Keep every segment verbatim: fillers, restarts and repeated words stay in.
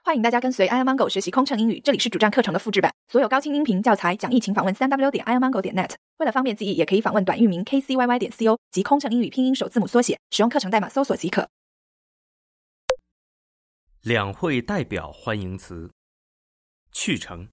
欢迎大家跟随 iomango 学习空乘英语，这里是主站课程的复制版，所有高清音频教材讲义请访问 三 w 点 iomango 点 net。为了方便记忆，也可以访问短域名 k c y y 点 co 及空乘英语拼音首字母缩写，使用课程代码搜索即可。 两会代表欢迎词：去程。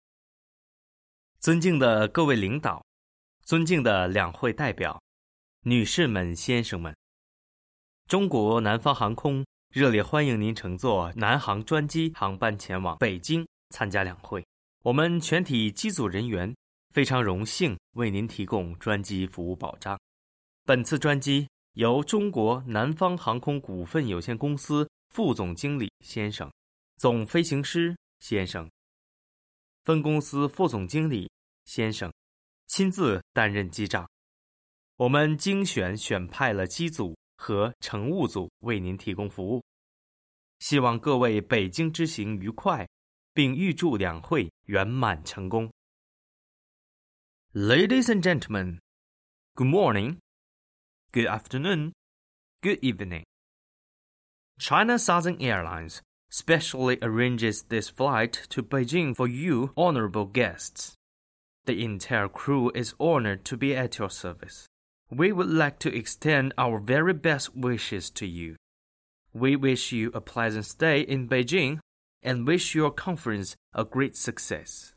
尊敬的各位领导，尊敬的两会代表，女士们、先生们，中国南方航空热烈欢迎您乘坐南航专机航班前往北京参加两会。我们全体机组人员非常荣幸为您提供专机服务保障。本次专机由中国南方航空股份有限公司副总经理先生、总飞行师先生、分公司副总经理先生亲自担任机长。我们精选选派了机组和乘务组为您提供服务，希望各位北京之行愉快，并预祝两会圆满成功。Ladies and gentlemen, good morning, good afternoon, good evening. China Southern Airlines specially arranges this flight to Beijing for you honorable guests. The entire crew is honored to be at your service.We would like to extend our very best wishes to you. We wish you a pleasant stay in Beijing and wish your conference a great success.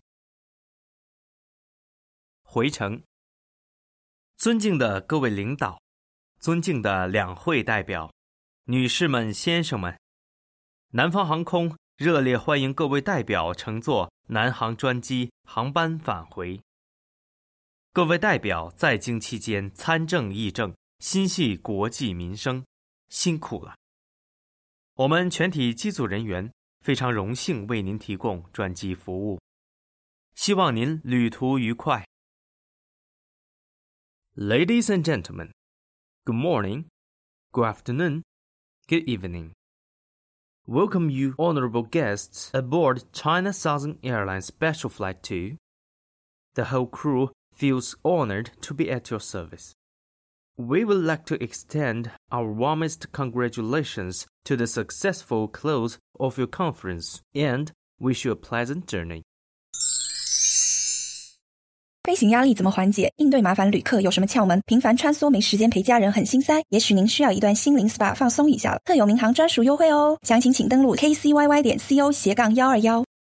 回程。尊敬的各位领导，尊敬的两会代表，女士们、先生们，南方航空热烈欢迎各位代表乘坐南航专机航班返回。各位代表在京期间参政议政，心系国计民生，辛苦了。我们全体机组人员非常荣幸为您提供专机服务，希望您旅途愉快。Ladies and gentlemen, good morning, good afternoon, good evening. Welcome you honorable guests aboard China Southern Airlines Special Flight two. The whole crew feels honored to be at your service. We would like to extend our warmest congratulations to the successful close of your conference and wish you a pleasant journey. 飞行压力怎么缓解？应对麻烦旅客有什么窍门？频繁穿梭没时间陪家人很心塞，也许您需要一段心灵 S P A 放松一下了。特有民航专属优惠哦，详情请登录 k c y y 点 co 斜杠一二一。